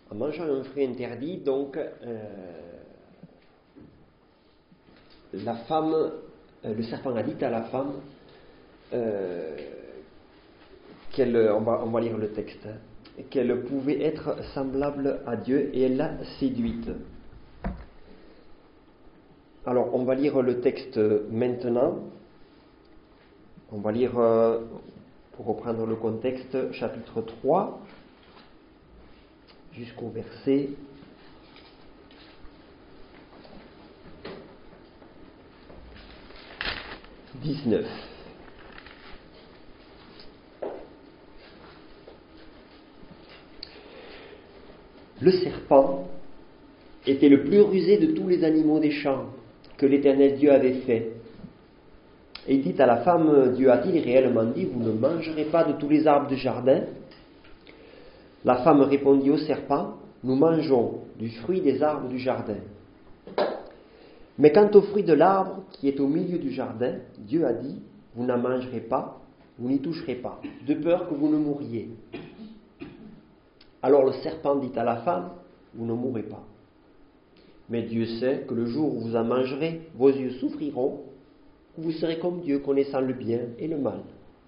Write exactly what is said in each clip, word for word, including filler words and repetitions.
en mangeant un fruit interdit, donc euh, la femme, euh, le serpent a dit à la femme euh, qu'elle, on va, on va lire le texte, hein, qu'elle pouvait être semblable à Dieu et elle l'a séduite. Alors on va lire le texte maintenant. On va lire, euh, pour reprendre le contexte, chapitre trois, jusqu'au verset dix-neuf. Le serpent était le plus rusé de tous les animaux des champs que l'Éternel Dieu avait fait. Et il dit à la femme, Dieu a-t-il réellement dit, vous ne mangerez pas de tous les arbres du jardin? La femme répondit au serpent, nous mangeons du fruit des arbres du jardin. Mais quant au fruit de l'arbre qui est au milieu du jardin, Dieu a dit, vous n'en mangerez pas, vous n'y toucherez pas, de peur que vous ne mouriez. Alors le serpent dit à la femme, vous ne mourrez pas. Mais Dieu sait que le jour où vous en mangerez, vos yeux s'ouvriront, vous serez comme Dieu, connaissant le bien et le mal.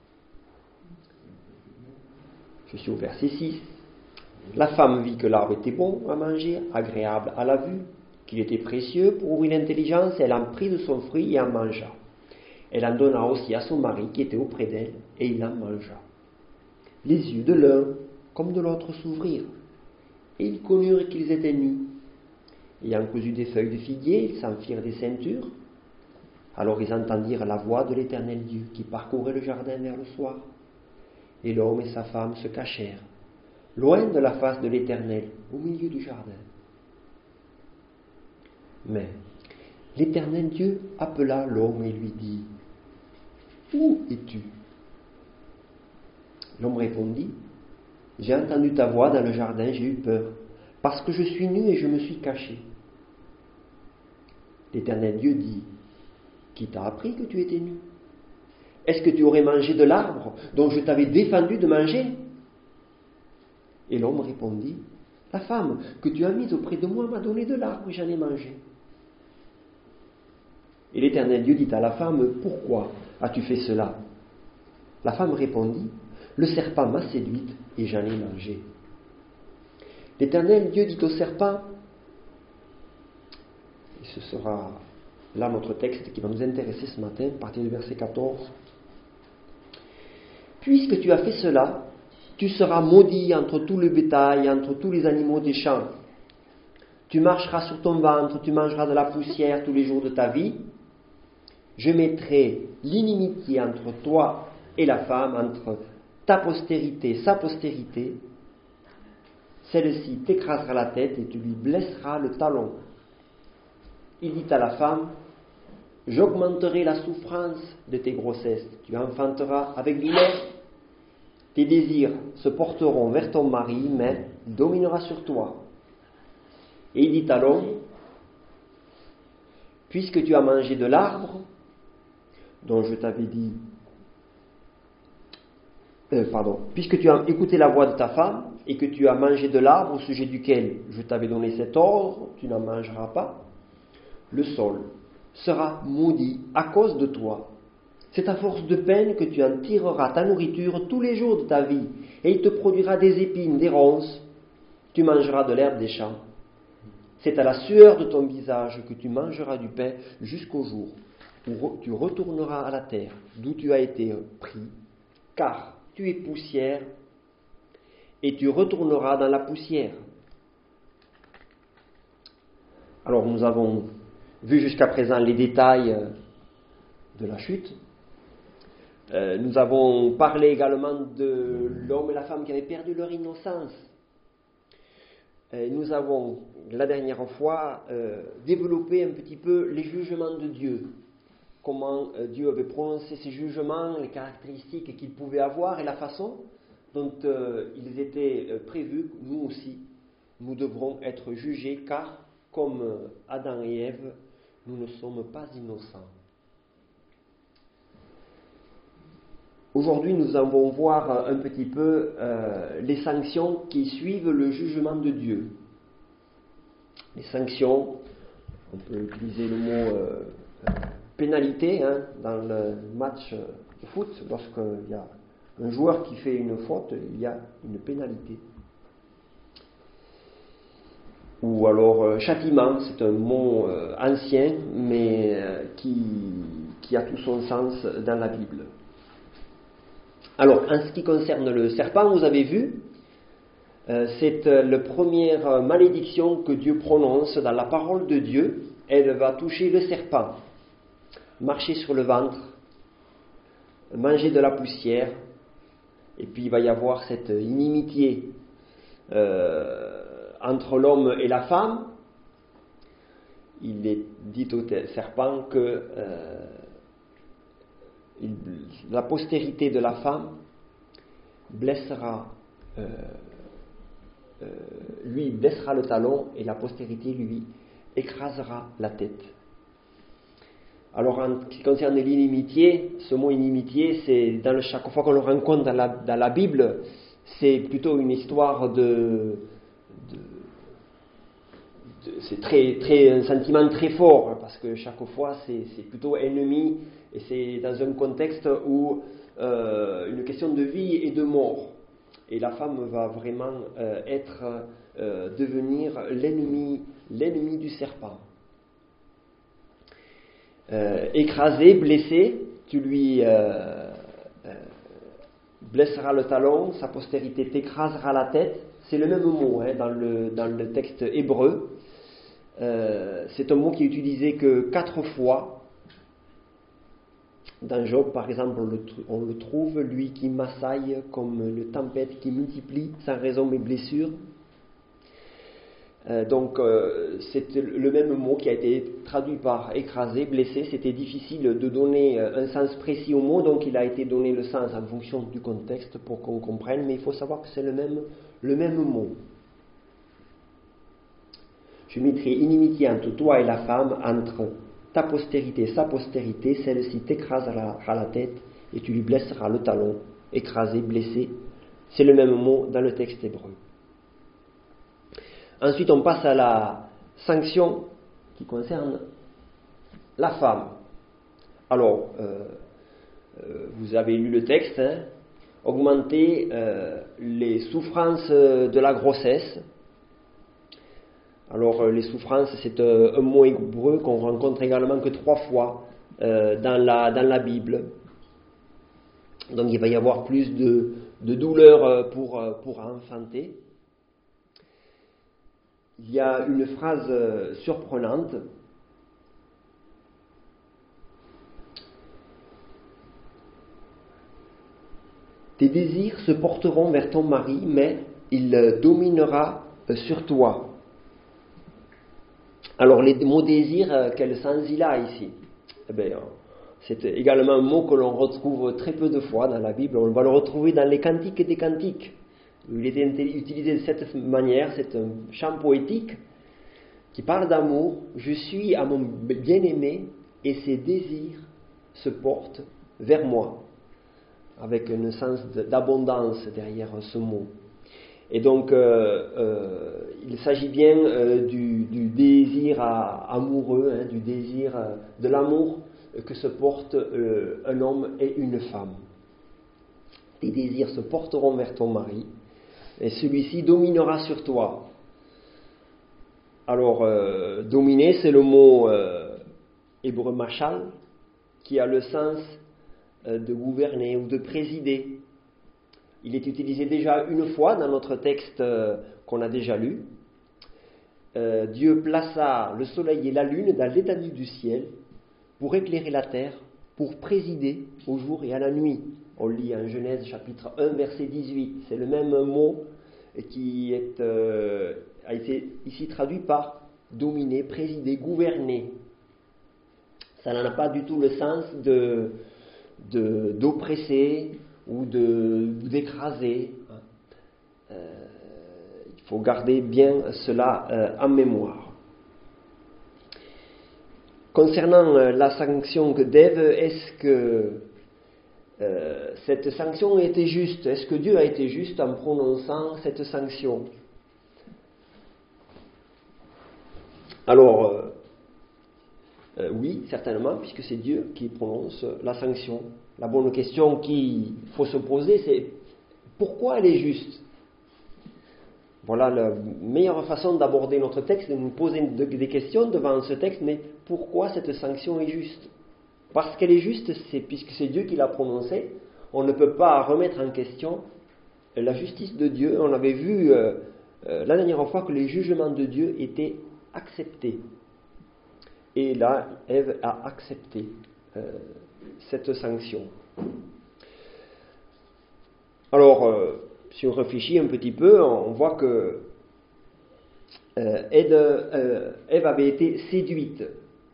Je suis au verset six. La femme vit que l'arbre était bon à manger, agréable à la vue, qu'il était précieux pour ouvrir l'intelligence, et elle en prit de son fruit et en mangea. Elle en donna aussi à son mari qui était auprès d'elle, et il en mangea. Les yeux de l'un comme de l'autre s'ouvrirent, et ils connurent qu'ils étaient nus. Ayant cousu des feuilles de figuier, ils s'en firent des ceintures. Alors ils entendirent la voix de l'Éternel Dieu qui parcourait le jardin vers le soir. Et l'homme et sa femme se cachèrent, loin de la face de l'Éternel, au milieu du jardin. Mais l'Éternel Dieu appela l'homme et lui dit, « Où es-tu » L'homme répondit, « J'ai entendu ta voix dans le jardin, j'ai eu peur, parce que je suis nu et je me suis caché. » L'Éternel Dieu dit, « Qui t'a appris que tu étais nu? Est-ce que tu aurais mangé de l'arbre dont je t'avais défendu de manger ?» Et l'homme répondit, « La femme que tu as mise auprès de moi m'a donné de l'arbre et j'en ai mangé. » Et l'Éternel Dieu dit à la femme, « Pourquoi as-tu fait cela ?» La femme répondit, « Le serpent m'a séduite et j'en ai mangé. » L'Éternel Dieu dit au serpent, et ce sera là notre texte qui va nous intéresser ce matin, à partir du verset quatorze, « Puisque tu as fait cela, tu seras maudit entre tout le bétail, entre tous les animaux des champs. Tu marcheras sur ton ventre, tu mangeras de la poussière tous les jours de ta vie. Je mettrai l'inimitié entre toi et la femme, entre ta postérité et sa postérité. Celle-ci t'écrasera la tête et tu lui blesseras le talon. » Il dit à la femme, « J'augmenterai la souffrance de tes grossesses. Tu enfanteras avec douleur. Tes désirs se porteront vers ton mari, mais il dominera sur toi. » Et il dit à l'homme, « Puisque tu as mangé de l'arbre dont je t'avais dit, euh, pardon, puisque tu as écouté la voix de ta femme et que tu as mangé de l'arbre au sujet duquel je t'avais donné cet ordre, tu n'en mangeras pas, le sol sera maudit à cause de toi. C'est à force de peine que tu en tireras ta nourriture tous les jours de ta vie, et il te produira des épines, des ronces. Tu mangeras de l'herbe des champs. C'est à la sueur de ton visage que tu mangeras du pain jusqu'au jour où tu retourneras à la terre, d'où tu as été pris, car tu es poussière, et tu retourneras dans la poussière. » Alors nous avons vu jusqu'à présent les détails de la chute. Euh, nous avons parlé également de l'homme et la femme qui avaient perdu leur innocence. Euh, nous avons, la dernière fois, euh, développé un petit peu les jugements de Dieu. Comment euh, Dieu avait prononcé ces jugements, les caractéristiques qu'il pouvait avoir et la façon dont euh, ils étaient euh, prévus. Nous aussi, nous devrons être jugés, car, comme euh, Adam et Ève, nous ne sommes pas innocents. aujourd'hui, nous allons voir un petit peu euh, les sanctions qui suivent le jugement de Dieu. Les sanctions, on peut utiliser le mot euh, pénalité hein, dans le match de foot. Lorsqu'il y a un joueur qui fait une faute, il y a une pénalité. Ou alors euh, châtiment, c'est un mot euh, ancien, mais euh, qui, qui a tout son sens dans la Bible. Alors, en ce qui concerne le serpent, vous avez vu, euh, c'est euh, la première malédiction que Dieu prononce dans la parole de Dieu. Elle va toucher le serpent, marcher sur le ventre, manger de la poussière, et puis il va y avoir cette inimitié euh, entre l'homme et la femme. Il est dit au serpent que euh, il, la postérité de la femme blessera, euh, euh, lui blessera le talon et la postérité lui écrasera la tête. Alors en ce qui concerne l'inimitié, ce mot inimitié, c'est dans le, chaque fois qu'on le rencontre dans la, dans la Bible, c'est plutôt une histoire de, de, de c'est très, très, un sentiment très fort, parce que chaque fois c'est, c'est plutôt ennemi, et c'est dans un contexte où euh, une question de vie et de mort, et la femme va vraiment euh, être, euh, devenir l'ennemi, l'ennemi du serpent. Euh, écrasé, blessé, tu lui euh, euh, blesseras le talon, sa postérité t'écrasera la tête. C'est le même mot hein, dans, le, dans le texte hébreu. Euh, c'est un mot qui est utilisé que quatre fois. Dans Job, par exemple, on le, on le trouve, lui qui m'assaille comme une tempête qui multiplie sans raison mes blessures. Euh, donc euh, c'est le même mot qui a été traduit par écrasé, blessé. C'était difficile de donner un sens précis au mot, donc il a été donné le sens en fonction du contexte pour qu'on comprenne, mais il faut savoir que c'est le même, le même mot. Je mettrai inimitié entre toi et la femme, entre ta postérité et sa postérité, celle-ci t'écrasera la tête et tu lui blesseras le talon. Écrasé, blessé, c'est le même mot dans le texte hébreu. Ensuite, on passe à la sanction qui concerne la femme. Alors, euh, euh, vous avez lu le texte, hein, augmenter euh, les souffrances de la grossesse. Alors, les souffrances, c'est un, un mot hébreu qu'on rencontre également que trois fois euh, dans, la, dans la Bible. Donc, il va y avoir plus de, de douleur pour, pour enfanter. Il y a une phrase surprenante. Tes désirs se porteront vers ton mari, mais il dominera sur toi. Alors, les mots désir, quel sens il a ici ? Eh bien, c'est également un mot que l'on retrouve très peu de fois dans la Bible. On va le retrouver dans les cantiques des cantiques. Il était utilisé de cette manière, c'est un chant poétique qui parle d'amour. Je suis à mon bien-aimé et ses désirs se portent vers moi, avec un sens d'abondance derrière ce mot. Et donc, euh, euh, il s'agit bien euh, du, du désir à, amoureux, hein, du désir euh, de l'amour que se portent euh, un homme et une femme. Tes désirs se porteront vers ton mari, et celui-ci dominera sur toi. Alors, euh, dominer, c'est le mot euh, hébreu machal, qui a le sens euh, de gouverner ou de présider. Il est utilisé déjà une fois dans notre texte euh, qu'on a déjà lu. Euh, Dieu plaça le soleil et la lune dans l'étendue du ciel pour éclairer la terre, pour présider au jour et à la nuit. On lit en Genèse chapitre un, verset dix-huit. C'est le même mot qui est, euh, a été ici traduit par dominer, présider, gouverner. Ça n'en a pas du tout le sens de, de, d'oppresser ou de, d'écraser. Euh, il faut garder bien cela euh, en mémoire. Concernant euh, la sanction d'Ève, est-ce que euh, cette sanction était juste. Est-ce que Dieu a été juste en prononçant cette sanction? Alors, euh, euh, oui, certainement, puisque c'est Dieu qui prononce la sanction. La bonne question qu'il faut se poser, c'est pourquoi elle est juste? Voilà la meilleure façon d'aborder notre texte, de nous poser des questions devant ce texte, mais pourquoi cette sanction est juste? Parce qu'elle est juste, c'est puisque c'est Dieu qui l'a prononcée, on ne peut pas remettre en question la justice de Dieu. On avait vu euh, euh, la dernière fois que les jugements de Dieu étaient acceptés. Et là, Ève a accepté euh, cette sanction. Alors, euh, si on réfléchit un petit peu, on voit que euh, Ève, euh, Ève avait été séduite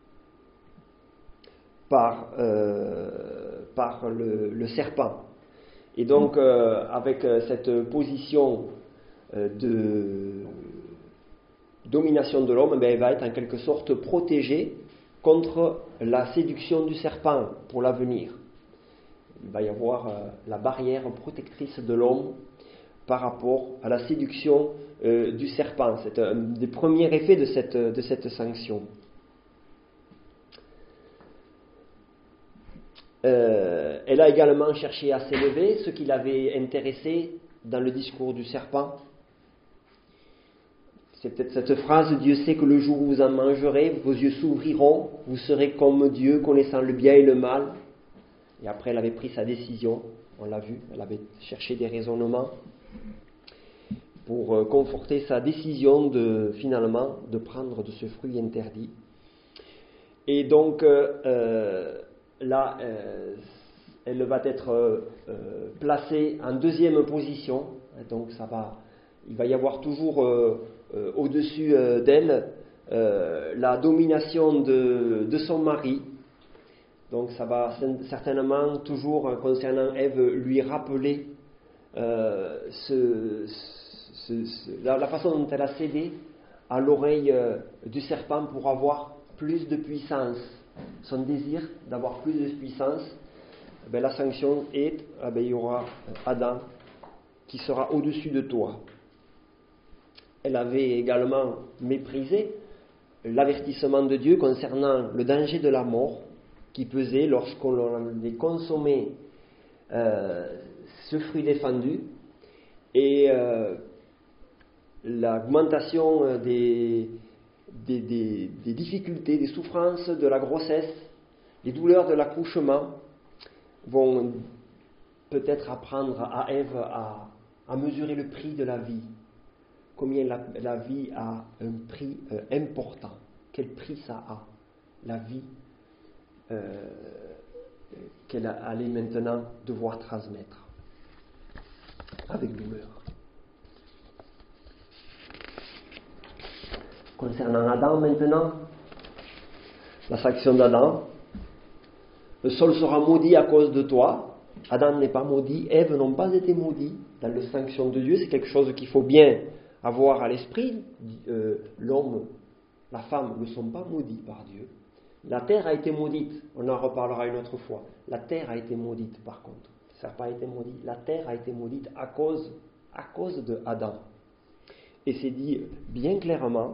par, euh, par le, le serpent. Et donc, euh, avec cette position euh, de domination de l'homme, ben, elle va être en quelque sorte protégée contre la séduction du serpent pour l'avenir. Il va y avoir euh, la barrière protectrice de l'homme par rapport à la séduction euh, du serpent. C'est un des premiers effets de cette, de cette sanction. Euh, elle a également cherché à s'élever, ce qui l'avait intéressé dans le discours du serpent. C'est peut-être cette phrase « Dieu sait que le jour où vous en mangerez, vos yeux s'ouvriront, vous serez comme Dieu, connaissant le bien et le mal. » Et après, elle avait pris sa décision, on l'a vu, elle avait cherché des raisonnements pour euh, conforter sa décision de, finalement, de prendre de ce fruit interdit. Et donc, euh, euh, là, euh, elle va être euh, placée en deuxième position. Donc, ça va, il va y avoir toujours euh, euh, au-dessus euh, d'elle euh, la domination de, de son mari. Donc, ça va certainement toujours, concernant Ève, lui rappeler euh, ce, ce, ce, la, la façon dont elle a cédé à l'oreille euh, du serpent pour avoir plus de puissance. Son désir d'avoir plus de puissance, ben, la sanction est, eh ben, il y aura Adam qui sera au-dessus de toi. Elle avait également méprisé l'avertissement de Dieu concernant le danger de la mort qui pesait lorsqu'on avait consommé euh, ce fruit défendu, et euh, l'augmentation des, des, des, des difficultés, des souffrances de la grossesse, les douleurs de l'accouchement vont peut-être apprendre à Ève à, à mesurer le prix de la vie, combien la, la vie a un prix euh, important, quel prix ça a, la vie euh, qu'elle allait maintenant devoir transmettre avec douleur. Concernant Adam maintenant, la sanction d'Adam, le sol sera maudit à cause de toi. Adam n'est pas maudit, Ève n'ont pas été maudits dans la sanction de Dieu. C'est quelque chose qu'il faut bien avoir à l'esprit. Euh, l'homme, la femme ne sont pas maudits par Dieu. La terre a été maudite, on en reparlera une autre fois. La terre a été maudite par contre. Ça n'a pas été maudit. La terre a été maudite à cause, à cause de Adam. Et c'est dit bien clairement.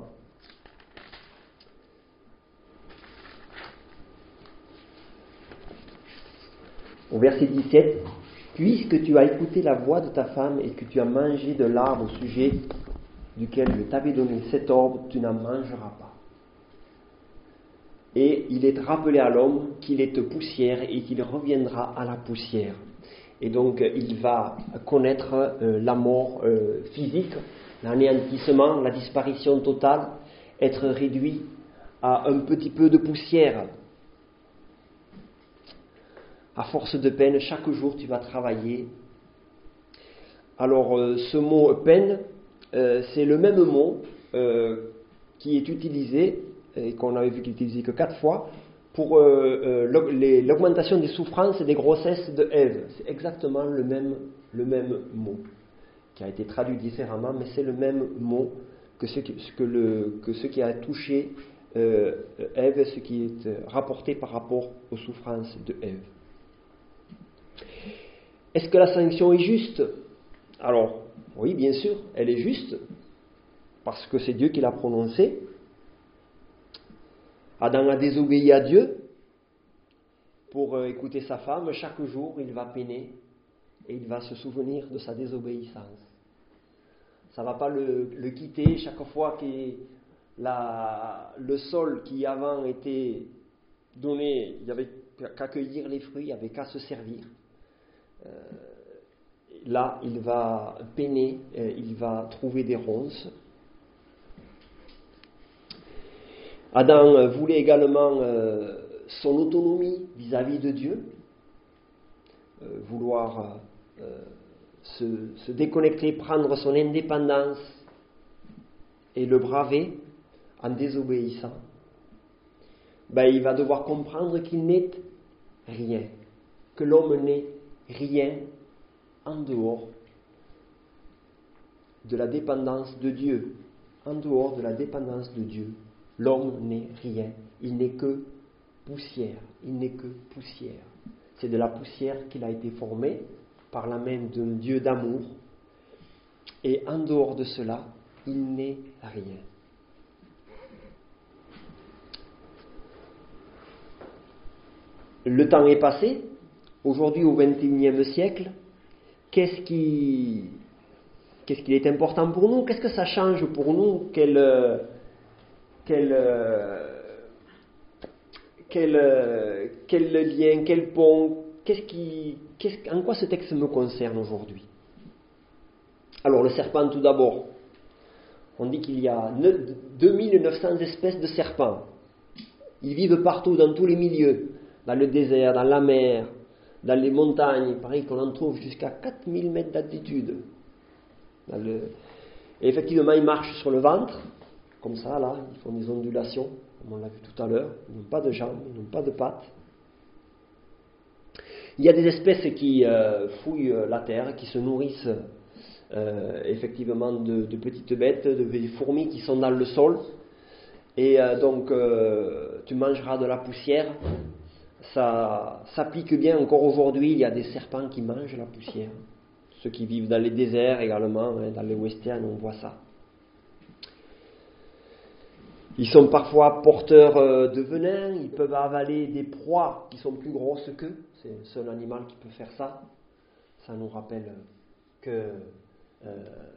Au verset dix-sept, « Puisque tu as écouté la voix de ta femme et que tu as mangé de l'arbre au sujet duquel je t'avais donné cet ordre, tu n'en mangeras pas. » Et il est rappelé à l'homme qu'il est poussière et qu'il reviendra à la poussière. Et donc il va connaître euh, la mort euh, physique, l'anéantissement, la disparition totale, être réduit à un petit peu de poussière. À force de peine, chaque jour tu vas travailler. Alors euh, ce mot peine, euh, c'est le même mot euh, qui est utilisé, et qu'on avait vu qu'il est utilisé que quatre fois, pour euh, euh, les, l'augmentation des souffrances et des grossesses de Ève. C'est exactement le même, le même mot, qui a été traduit différemment, mais c'est le même mot que ce qui, que le, que ce qui a touché euh, Ève, ce qui est rapporté par rapport aux souffrances de Ève. Est-ce que la sanction est juste? Alors, oui, bien sûr, elle est juste, parce que c'est Dieu qui l'a prononcée. Adam a désobéi à Dieu. Pour euh, écouter sa femme, chaque jour, il va peiner et il va se souvenir de sa désobéissance. Ça ne va pas le, le quitter chaque fois que la, le sol qui avant était donné, il n'y avait qu'à cueillir les fruits, il n'y avait qu'à se servir. Euh, là, il va peiner, euh, il va trouver des ronces. Adam voulait également euh, son autonomie vis-à-vis de Dieu, euh, vouloir euh, se, se déconnecter, prendre son indépendance et le braver en désobéissant. Ben, il va devoir comprendre qu'il n'est rien, que l'homme n'est rien en dehors de la dépendance de Dieu, en dehors de la dépendance de Dieu. L'homme n'est rien, il n'est que poussière, il n'est que poussière. C'est de la poussière qu'il a été formé par la main d'un Dieu d'amour, et en dehors de cela, il n'est rien. Le temps est passé, aujourd'hui au vingt et unième siècle, qu'est-ce qui, qu'est-ce qui est important pour nous? Qu'est-ce que ça change pour nous? Quel, quel, quel, quel lien, quel pont, qu'est-ce qui, qu'est-ce, en quoi ce texte me concerne aujourd'hui? Alors le serpent tout d'abord. On dit qu'il y a deux mille neuf cents espèces de serpents. Ils vivent partout, dans tous les milieux, dans le désert, dans la mer, dans les montagnes. Il paraît qu'on en trouve jusqu'à quatre mille mètres d'altitude. Dans le... Et effectivement, ils marchent sur le ventre, comme ça, là, ils font des ondulations, comme on l'a vu tout à l'heure. Ils n'ont pas de jambes, ils n'ont pas de pattes. Il y a des espèces qui euh, fouillent la terre, qui se nourrissent euh, effectivement de, de petites bêtes, de, de fourmis qui sont dans le sol. Et euh, donc, euh, tu mangeras de la poussière. Ça s'applique bien encore aujourd'hui. Il y a des serpents qui mangent la poussière. Ceux qui vivent dans les déserts également, hein, dans les westerns, on voit ça. Ils sont parfois porteurs euh, de venin. Ils peuvent avaler des proies qui sont plus grosses qu'eux. C'est le seul animal qui peut faire ça. Ça nous rappelle que euh,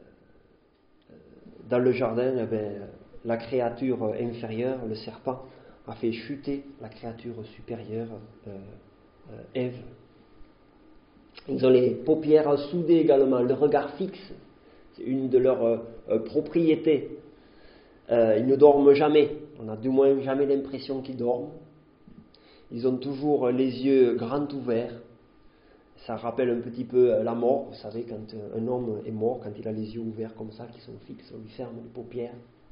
dans le jardin, eh bien, la créature inférieure, le serpent, a fait chuter la créature supérieure, euh, euh, Ève. Ils ont les paupières soudées également, le regard fixe, c'est une de leurs euh, propriétés. Euh, ils ne dorment jamais, on a du moins jamais l'impression qu'ils dorment. Ils ont toujours les yeux grands ouverts. Ça rappelle un petit peu la mort, vous savez, quand un homme est mort, quand il a les yeux ouverts comme ça, qui sont fixes, on lui ferme les paupières.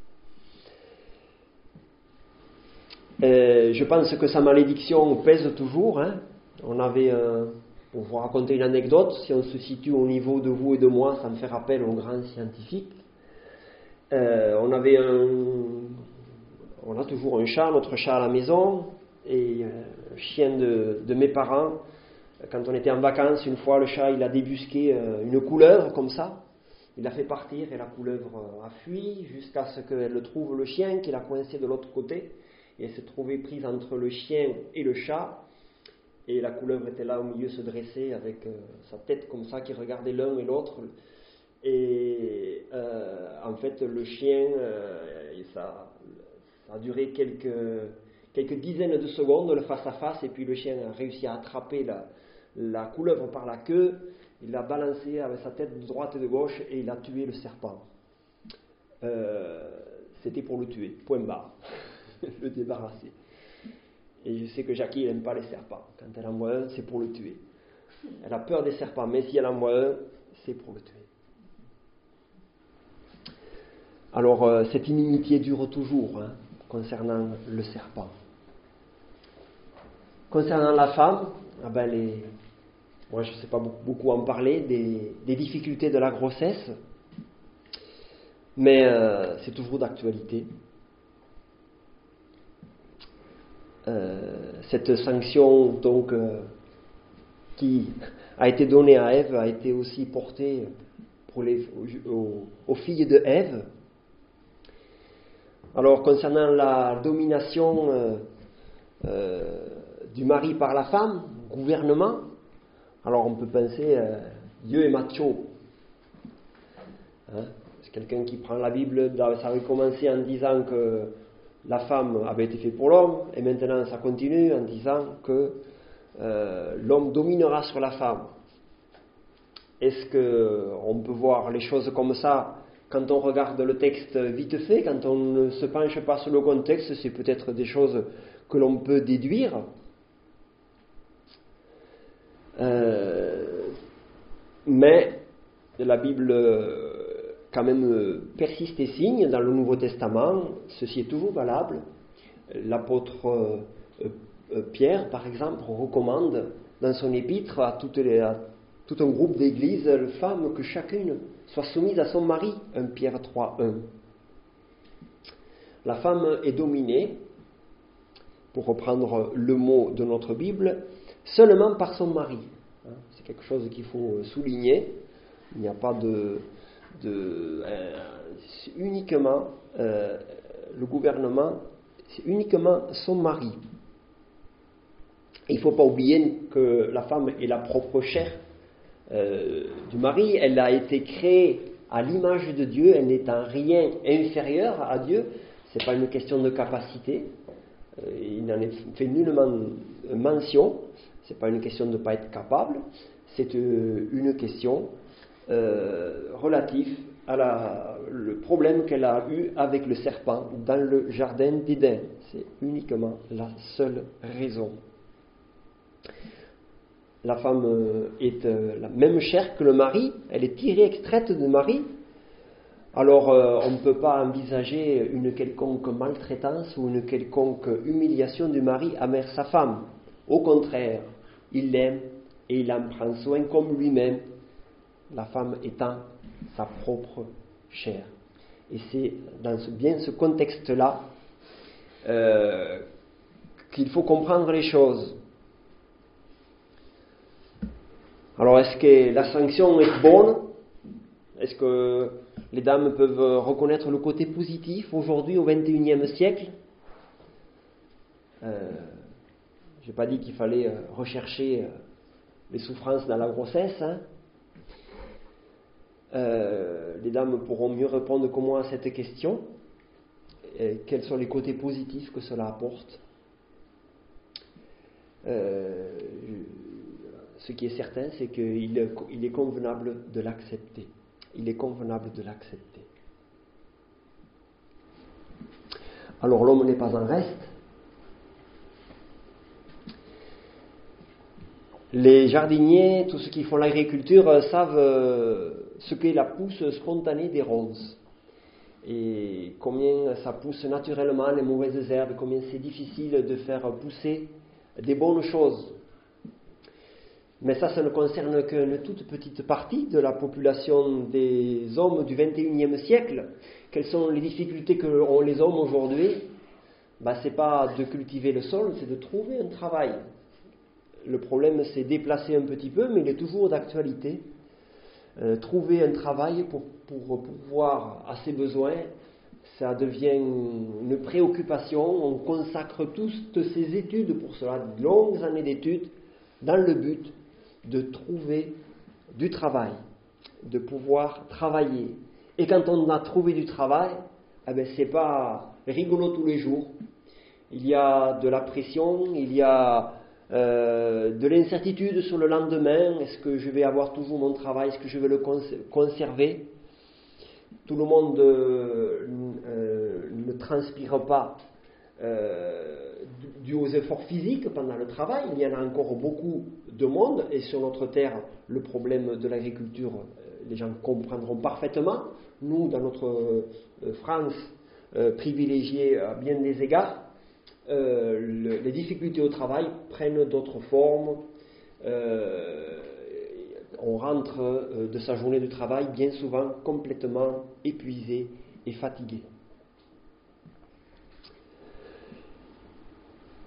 Euh, je pense que sa malédiction pèse toujours. Hein. On avait, euh, pour vous raconter une anecdote, si on se situe au niveau de vous et de moi, ça me fait rappel aux grands scientifiques. Euh, on avait un, on a toujours un chat, notre chat à la maison, et euh, un chien de, de mes parents. Quand on était en vacances, une fois, le chat, il a débusqué euh, une couleuvre comme ça. Il l'a fait partir et la couleuvre a fui jusqu'à ce qu'elle trouve le chien qui l'a coincé de l'autre côté. Et elle s'est trouvée prise entre le chien et le chat. Et la couleuvre était là au milieu, se dressait avec euh, sa tête comme ça, qui regardait l'un et l'autre. Et euh, en fait, le chien, euh, ça, ça a duré quelques, quelques dizaines de secondes, le face-à-face. Et puis le chien a réussi à attraper la, la couleuvre par la queue. Il l'a balancée avec sa tête de droite et de gauche et il a tué le serpent. Euh, c'était pour le tuer, point barre. Le débarrasser. Et je sais que Jackie n'aime pas les serpents. Quand elle en voit un, c'est pour le tuer. Elle a peur des serpents, mais si elle en voit un, c'est pour le tuer. Alors, euh, cette inimitié dure toujours, hein, concernant le serpent. Concernant la femme, ah ben les, moi je ne sais pas beaucoup, beaucoup en parler, des, des difficultés de la grossesse, mais euh, c'est toujours d'actualité. Euh, cette sanction donc euh, qui a été donné à Ève a été aussi porté pour les, aux, aux filles de Ève. Alors, concernant la domination euh, euh, du mari par la femme, gouvernement, alors on peut penser, euh, Dieu est macho. Hein? C'est quelqu'un qui prend la Bible, ça avait commencé en disant que la femme avait été faite pour l'homme, et maintenant ça continue en disant que euh, l'homme dominera sur la femme. Est-ce qu'on peut voir les choses comme ça quand on regarde le texte vite fait, quand on ne se penche pas sur le contexte? C'est peut-être des choses que l'on peut déduire. Euh, mais la Bible quand même persiste et signe dans le Nouveau Testament, ceci est toujours valable. L'apôtre euh, Pierre, par exemple, recommande dans son épître à, toutes les, à tout un groupe d'églises, les femmes, que chacune soit soumise à son mari, premier Pierre trois un. La femme est dominée, pour reprendre le mot de notre Bible, seulement par son mari. C'est quelque chose qu'il faut souligner. Il n'y a pas de... de euh, c'est uniquement euh, le gouvernement, c'est uniquement son mari. Il ne faut pas oublier que la femme est la propre chair euh, du mari. Elle a été créée à l'image de Dieu. Elle n'est en rien inférieure à Dieu. Ce n'est pas une question de capacité. Euh, il n'en est fait nullement mention. Ce n'est pas une question de ne pas être capable. C'est euh, une question euh, relative à la, le problème qu'elle a eu avec le serpent dans le jardin d'Éden. C'est uniquement la seule raison. La femme est la même chair que le mari, elle est tirée, extraite du mari. Alors euh, on ne peut pas envisager une quelconque maltraitance ou une quelconque humiliation du mari envers sa femme. Au contraire, il l'aime et il en prend soin comme lui-même, la femme étant sa propre chair. Et c'est dans ce, bien ce contexte-là euh, qu'il faut comprendre les choses. Alors, est-ce que la sanction est bonne? Est-ce que les dames peuvent reconnaître le côté positif aujourd'hui, au vingt et unième siècle? euh, Je n'ai pas dit qu'il fallait rechercher les souffrances dans la grossesse. Hein. Euh, les dames pourront mieux répondre que moi à cette question. Et quels sont les côtés positifs que cela apporte? euh, Ce qui est certain, c'est qu'il est, il est convenable de l'accepter. Il est convenable de l'accepter. Alors l'homme n'est pas en reste. Les jardiniers, tous ceux qui font l'agriculture, savent ce qu'est la pousse spontanée des roses. Et combien ça pousse naturellement les mauvaises herbes, combien c'est difficile de faire pousser des bonnes choses. Mais ça, ça ne concerne qu'une toute petite partie de la population des hommes du vingt et unième siècle. Quelles sont les difficultés qu'ont les hommes aujourd'hui? Ben, ce n'est pas de cultiver le sol, c'est de trouver un travail. Le problème s'est déplacé un petit peu, mais il est toujours d'actualité. Euh, trouver un travail pour, pour pouvoir à ses besoins, ça devient une préoccupation. On consacre toutes ces études pour cela, de longues années d'études, dans le but de trouver du travail, de pouvoir travailler. Et quand on a trouvé du travail, eh ben, c'est pas rigolo tous les jours. Il y a de la pression, il y a euh, de l'incertitude sur le lendemain. Est-ce que je vais avoir toujours mon travail? Est-ce que je vais le cons- conserver? Tout le monde euh, euh, ne transpire pas euh, dû aux efforts physiques pendant le travail. Il y en a encore beaucoup de monde, et sur notre terre, le problème de l'agriculture, les gens comprendront parfaitement. Nous, dans notre euh, France euh, privilégiée à bien des égards, euh, le, les difficultés au travail prennent d'autres formes. Euh, on rentre euh, de sa journée de travail bien souvent complètement épuisé et fatigué.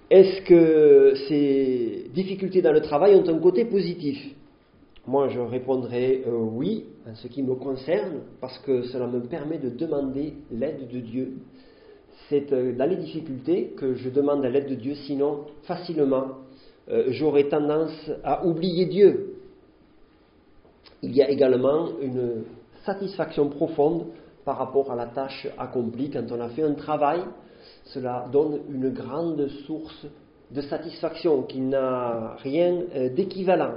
est-ce que ces difficultés dans le travail ont un côté positif? Moi, je répondrai euh, oui, en ce qui me concerne, parce que cela me permet de demander l'aide de Dieu. C'est euh, dans les difficultés que je demande l'aide de Dieu, sinon, facilement, euh, j'aurais tendance à oublier Dieu. Il y a également une satisfaction profonde par rapport à la tâche accomplie. Quand on a fait un travail, cela donne une grande source de satisfaction qui n'a rien euh, d'équivalent.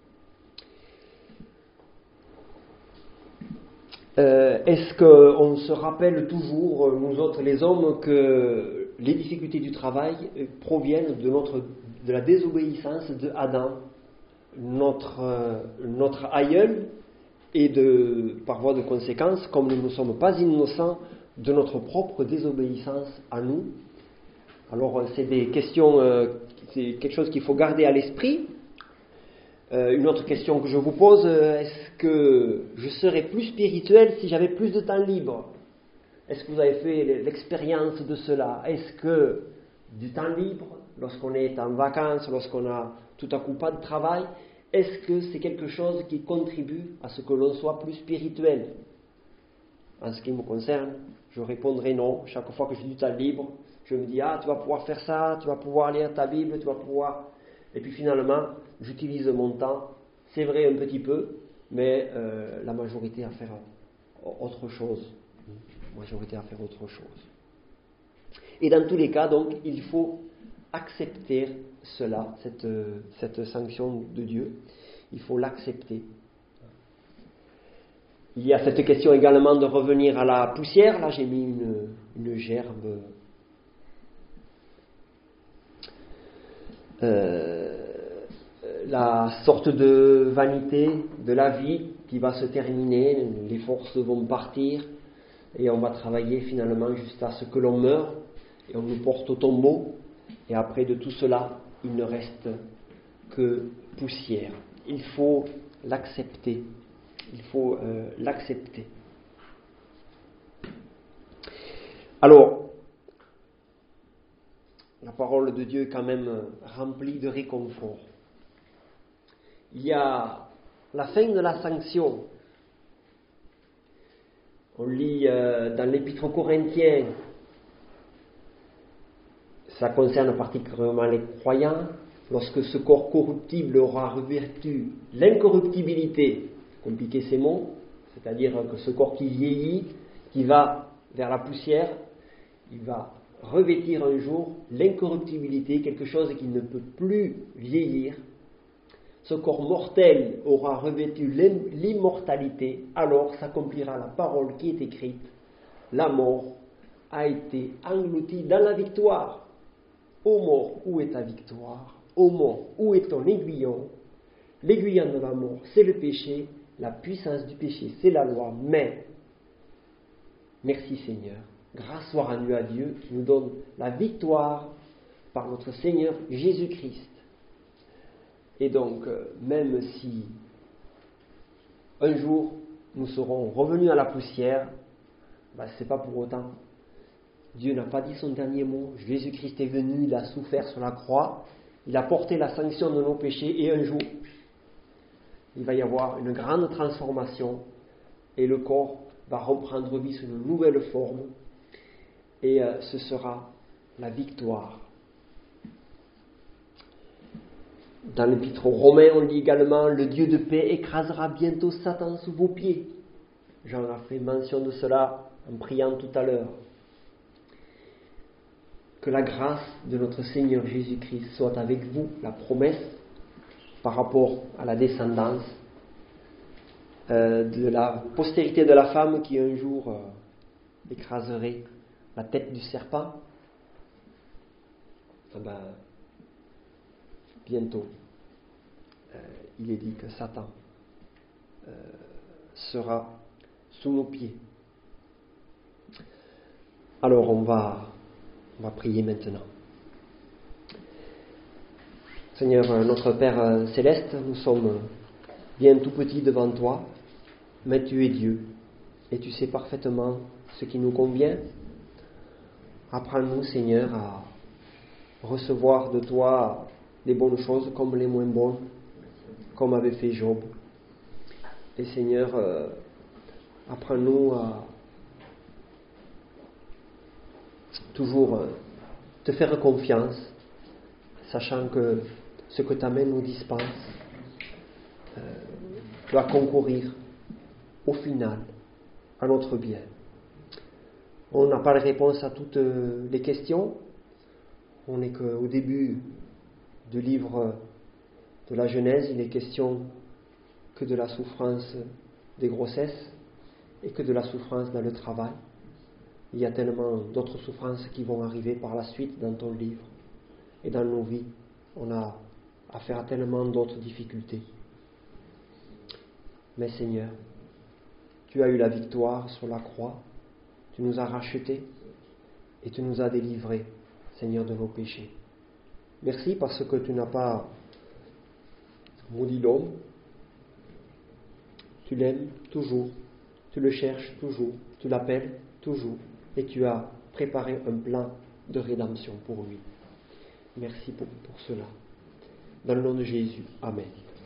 Euh, est-ce qu'on se rappelle toujours, nous autres les hommes, que les difficultés du travail proviennent de, notre, de la désobéissance de Adam, notre, euh, notre aïeul, et de, par voie de conséquence, comme nous ne sommes pas innocents, de notre propre désobéissance à nous. Alors c'est des questions, euh, c'est quelque chose qu'il faut garder à l'esprit. Euh, une autre question que je vous pose, est-ce que je serais plus spirituel si j'avais plus de temps libre? Est-ce que vous avez fait l'expérience de cela? Est-ce que du temps libre, lorsqu'on est en vacances, lorsqu'on a tout à coup pas de travail, est-ce que c'est quelque chose qui contribue à ce que l'on soit plus spirituel? En ce qui me concerne, je répondrai non. Chaque fois que j'ai du temps libre, je me dis, ah, tu vas pouvoir faire ça, tu vas pouvoir lire ta Bible, tu vas pouvoir... Et puis finalement, j'utilise mon temps, c'est vrai un petit peu, mais euh, la majorité à faire autre chose. La majorité à faire autre chose. Et dans tous les cas, donc, il faut accepter cela, cette, cette sanction de Dieu. Il faut l'accepter. Il y a cette question également de revenir à la poussière. Là, j'ai mis une, une gerbe. Euh, la sorte de vanité de la vie qui va se terminer, les forces vont partir et on va travailler finalement jusqu'à ce que l'on meure et on nous porte au tombeau et après de tout cela il ne reste que poussière. Il faut l'accepter, il faut euh, l'accepter. Alors, la parole de Dieu est quand même remplie de réconfort. Il y a la fin de la sanction. On lit euh, dans l'Épître aux Corinthiens, ça concerne particulièrement les croyants, lorsque ce corps corruptible aura revêtu l'incorruptibilité, compliquer ces mots, c'est-à-dire que ce corps qui vieillit, qui va vers la poussière, il va revêtir un jour l'incorruptibilité, quelque chose qui ne peut plus vieillir. Ce corps mortel aura revêtu l'immortalité, alors s'accomplira la parole qui est écrite. La mort a été engloutie dans la victoire. Ô mort, où est ta victoire? Ô mort, où est ton aiguillon? L'aiguillon de la mort, c'est le péché. La puissance du péché, c'est la loi. Mais, merci Seigneur, grâce soit rendue à Dieu qui nous donne la victoire par notre Seigneur Jésus-Christ. Et donc, même si un jour nous serons revenus à la poussière, ben, ce n'est pas pour autant. Dieu n'a pas dit son dernier mot. Jésus-Christ est venu, il a souffert sur la croix, il a porté la sanction de nos péchés, et un jour, il va y avoir une grande transformation, et le corps va reprendre vie sous une nouvelle forme, et euh, ce sera la victoire. Dans l'Épître aux Romains, on lit également « Le Dieu de paix écrasera bientôt Satan sous vos pieds ». J'en ai fait mention de cela en priant tout à l'heure. Que la grâce de notre Seigneur Jésus-Christ soit avec vous, la promesse par rapport à la descendance euh, de la postérité de la femme qui un jour euh, écraserait la tête du serpent. Ah ben, bientôt, euh, il est dit que Satan euh, sera sous nos pieds. Alors on va, on va prier maintenant. Seigneur, notre Père Céleste, nous sommes bien tout petits devant toi, mais tu es Dieu, et tu sais parfaitement ce qui nous convient. Apprends-nous, Seigneur, à recevoir de toi les bonnes choses comme les moins bonnes, comme avait fait Job. Et Seigneur, euh, apprends-nous à toujours euh, te faire confiance, sachant que ce que ta main nous dispense euh, doit concourir au final à notre bien. On n'a pas de réponse à toutes les questions. On n'est qu'au début du livre de la Genèse. Il est question que de la souffrance des grossesses et que de la souffrance dans le travail. Il y a tellement d'autres souffrances qui vont arriver par la suite dans ton livre. Et dans nos vies, on a affaire à tellement d'autres difficultés. Mais Seigneur, tu as eu la victoire sur la croix. Tu nous as rachetés et tu nous as délivrés, Seigneur, de nos péchés. Merci parce que tu n'as pas maudit l'homme. Tu l'aimes toujours, tu le cherches toujours, tu l'appelles toujours et tu as préparé un plan de rédemption pour lui. Merci pour, pour cela. Dans le nom de Jésus. Amen.